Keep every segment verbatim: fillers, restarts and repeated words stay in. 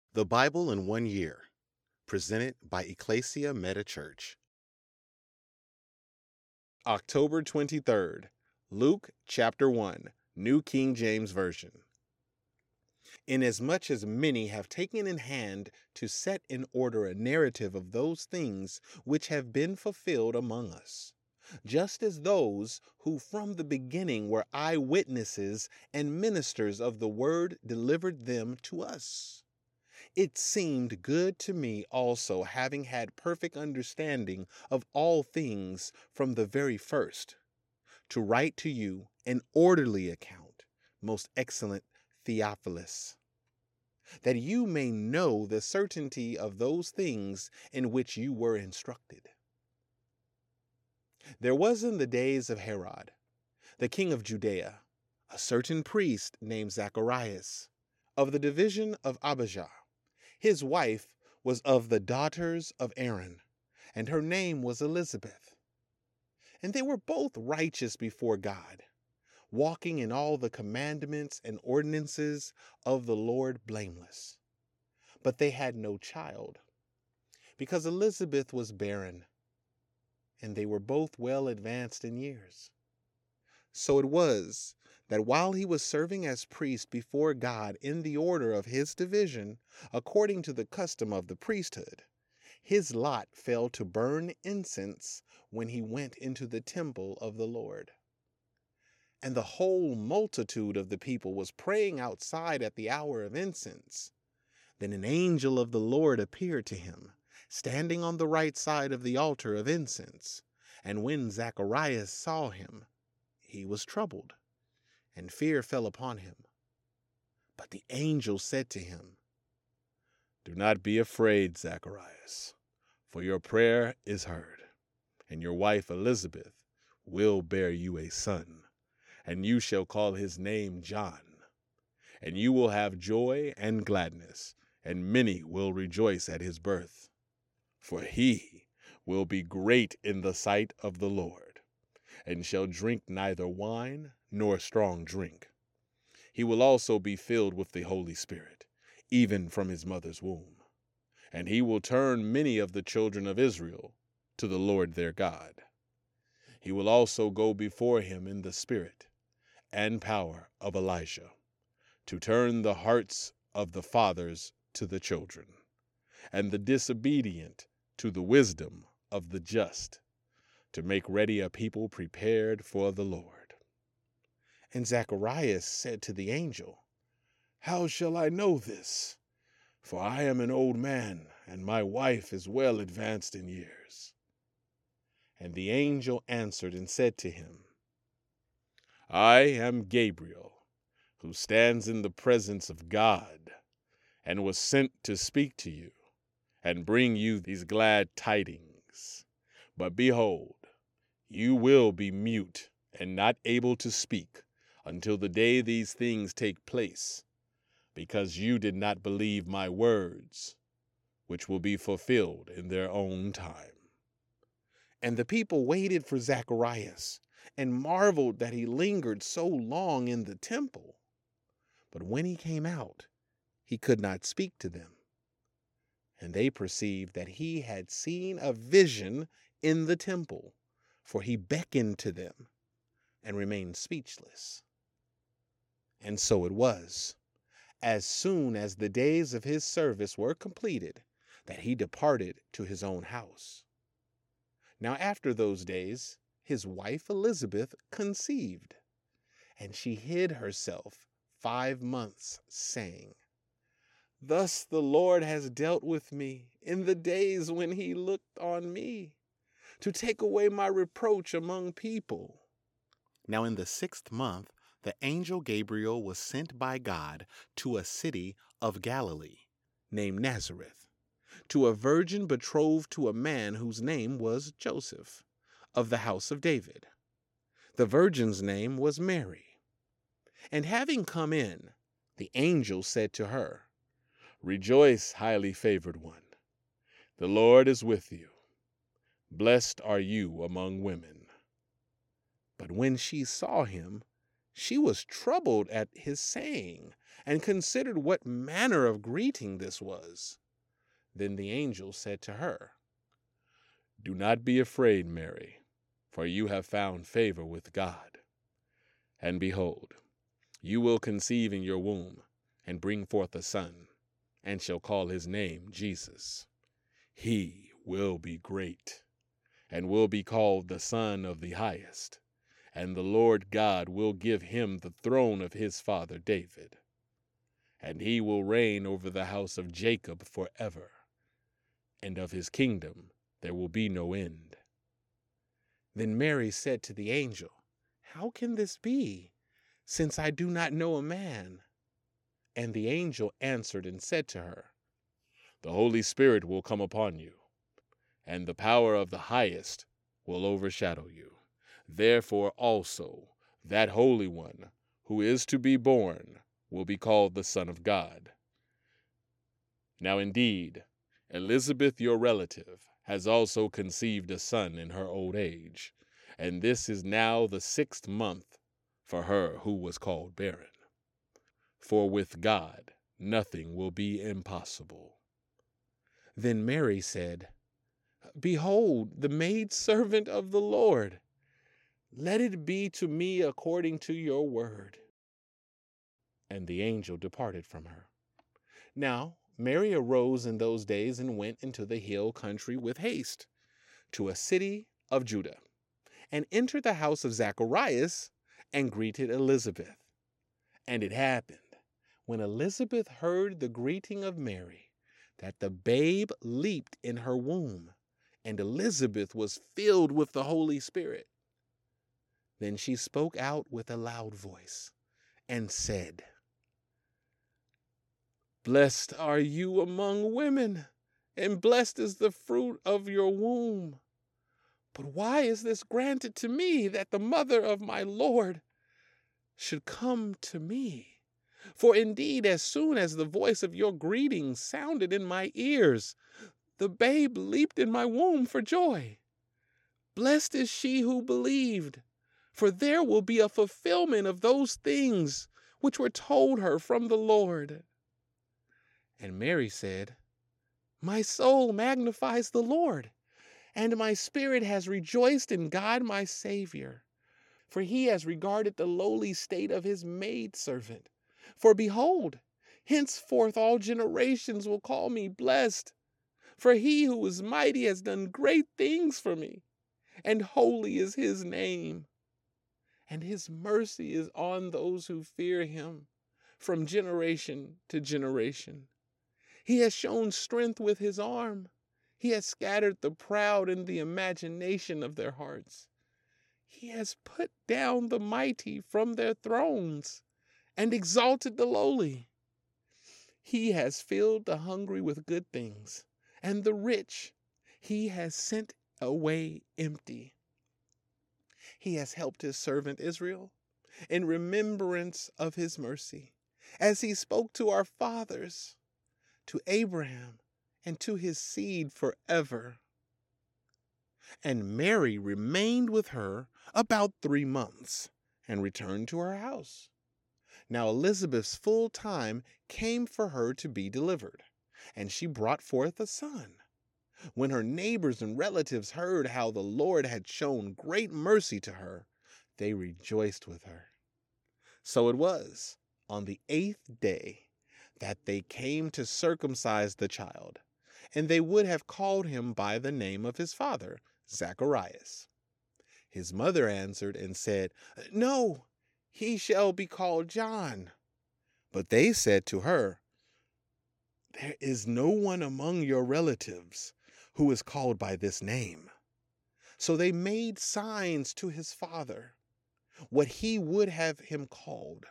The Bible in One Year, presented by Ecclesia Meta Church. October twenty-third, Luke chapter one, New King James Version. Inasmuch as many have taken in hand to set in order a narrative of those things which have been fulfilled among us, just as those who from the beginning were eyewitnesses and ministers of the word delivered them to us. It seemed good to me also, having had perfect understanding of all things from the very first, to write to you an orderly account, most excellent Theophilus, that you may know the certainty of those things in which you were instructed. There was in the days of Herod, the king of Judea, a certain priest named Zacharias, of the division of Abijah. His wife was of the daughters of Aaron, and her name was Elizabeth. And they were both righteous before God, walking in all the commandments and ordinances of the Lord blameless. But they had no child, because Elizabeth was barren, and they were both well advanced in years. So it was that while he was serving as priest before God in the order of his division, according to the custom of the priesthood, his lot fell to burn incense when he went into the temple of the Lord. And the whole multitude of the people was praying outside at the hour of incense. Then an angel of the Lord appeared to him, standing on the right side of the altar of incense. And when Zacharias saw him, he was troubled, and fear fell upon him. But the angel said to him, "Do not be afraid, Zacharias, for your prayer is heard, and your wife Elizabeth will bear you a son, and you shall call his name John. And you will have joy and gladness, and many will rejoice at his birth. For he will be great in the sight of the Lord, and shall drink neither wine nor strong drink. He will also be filled with the Holy Spirit, even from his mother's womb. And he will turn many of the children of Israel to the Lord their God. He will also go before him in the spirit and power of Elijah, to turn the hearts of the fathers to the children, and the disobedient to the wisdom of the just, to make ready a people prepared for the Lord." And Zacharias said to the angel, "How shall I know this? For I am an old man, and my wife is well advanced in years." And the angel answered and said to him, "I am Gabriel, who stands in the presence of God, and was sent to speak to you and bring you these glad tidings. But behold, you will be mute and not able to speak until the day these things take place, because you did not believe my words, which will be fulfilled in their own time." And the people waited for Zacharias and marveled that he lingered so long in the temple. But when he came out, he could not speak to them. And they perceived that he had seen a vision in the temple, for he beckoned to them and remained speechless. And so it was, as soon as the days of his service were completed, that he departed to his own house. Now after those days, his wife Elizabeth conceived, and she hid herself five months, saying, "Thus the Lord has dealt with me in the days when he looked on me, to take away my reproach among people." Now in the sixth month, the angel Gabriel was sent by God to a city of Galilee, named Nazareth, to a virgin betrothed to a man whose name was Joseph, of the house of David. The virgin's name was Mary. And having come in, the angel said to her, "Rejoice, highly favored one. The Lord is with you. Blessed are you among women." But when she saw him, she was troubled at his saying, and considered what manner of greeting this was. Then the angel said to her, "Do not be afraid, Mary, for you have found favor with God. And behold, you will conceive in your womb and bring forth a son, and shall call his name Jesus. He will be great, and will be called the Son of the Highest, and the Lord God will give him the throne of his father David. And he will reign over the house of Jacob forever, and of his kingdom there will be no end." Then Mary said to the angel, "How can this be, since I do not know a man?" And the angel answered and said to her, "The Holy Spirit will come upon you, and the power of the Highest will overshadow you. Therefore also that Holy One who is to be born will be called the Son of God. Now indeed, Elizabeth, your relative, has also conceived a son in her old age, and this is now the sixth month for her who was called barren. For with God nothing will be impossible." Then Mary said, "Behold, the maidservant of the Lord. Let it be to me according to your word." And the angel departed from her. Now Mary arose in those days and went into the hill country with haste, to a city of Judah, and entered the house of Zacharias, and greeted Elizabeth. And it happened, when Elizabeth heard the greeting of Mary, that the babe leaped in her womb, and Elizabeth was filled with the Holy Spirit. Then she spoke out with a loud voice, and said, "Blessed are you among women, and blessed is the fruit of your womb. But why is this granted to me, that the mother of my Lord should come to me? For indeed, as soon as the voice of your greeting sounded in my ears, the babe leaped in my womb for joy. Blessed is she who believed, for there will be a fulfillment of those things which were told her from the Lord." And Mary said, "My soul magnifies the Lord, and my spirit has rejoiced in God my Savior, for he has regarded the lowly state of his maidservant. For behold, henceforth all generations will call me blessed. For he who is mighty has done great things for me, and holy is his name. And his mercy is on those who fear him from generation to generation. He has shown strength with his arm. He has scattered the proud in the imagination of their hearts. He has put down the mighty from their thrones and exalted the lowly. He has filled the hungry with good things, and the rich he has sent away empty. He has helped his servant Israel in remembrance of his mercy, as he spoke to our fathers, to Abraham, and to his seed forever." And Mary remained with her about three months, and returned to her house. Now Elizabeth's full time came for her to be delivered, and she brought forth a son. When her neighbors and relatives heard how the Lord had shown great mercy to her, they rejoiced with her. So it was on the eighth day that they came to circumcise the child, and they would have called him by the name of his father, Zacharias. His mother answered and said, "No, he shall be called John." But they said to her, "There is no one among your relatives who is called by this name." So they made signs to his father, what he would have him called.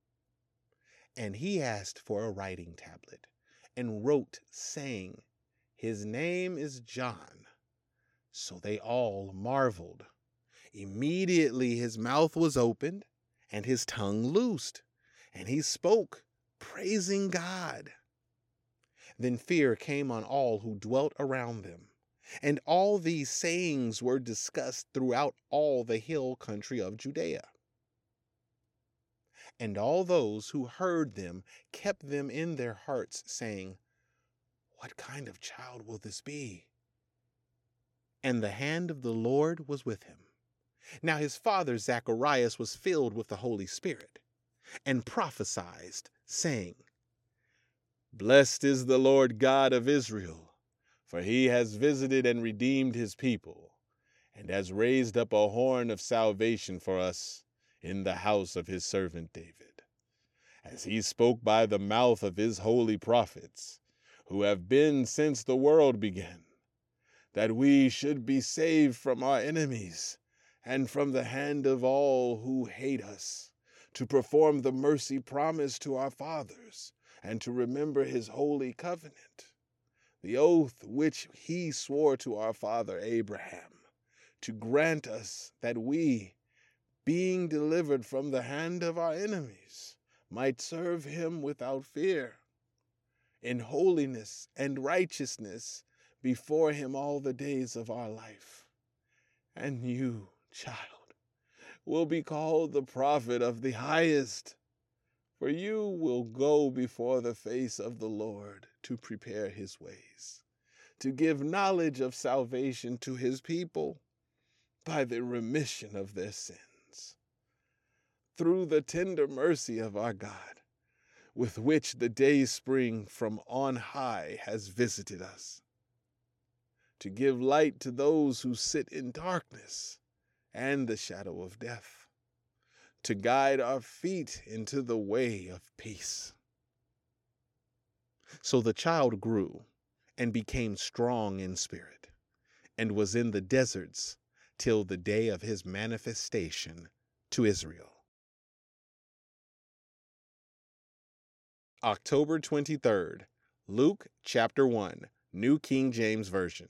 And he asked for a writing tablet, and wrote, saying, "His name is John." So they all marveled. Immediately his mouth was opened, and his tongue loosed, and he spoke, praising God. Then fear came on all who dwelt around them, and all these sayings were discussed throughout all the hill country of Judea. And all those who heard them kept them in their hearts, saying, "What kind of child will this be?" And the hand of the Lord was with him. Now his father Zacharias was filled with the Holy Spirit, and prophesied, saying, "Blessed is the Lord God of Israel, for he has visited and redeemed his people, and has raised up a horn of salvation for us in the house of his servant David, as he spoke by the mouth of his holy prophets, who have been since the world began, that we should be saved from our enemies and from the hand of all who hate us, to perform the mercy promised to our fathers, and to remember his holy covenant, the oath which he swore to our father Abraham, to grant us that we, being delivered from the hand of our enemies, might serve him without fear, in holiness and righteousness before him all the days of our life. And you, child, will be called the prophet of the highest, for you will go before the face of the Lord to prepare his ways, to give knowledge of salvation to his people by the remission of their sins, through the tender mercy of our God, with which the day spring from on high has visited us, to give light to those who sit in darkness and the shadow of death, to guide our feet into the way of peace." So the child grew and became strong in spirit, and was in the deserts till the day of his manifestation to Israel. October twenty-third, Luke chapter one, New King James Version.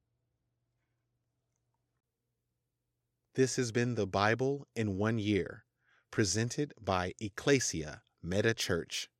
This has been the Bible in one year, presented by Ecclesia Meta Church.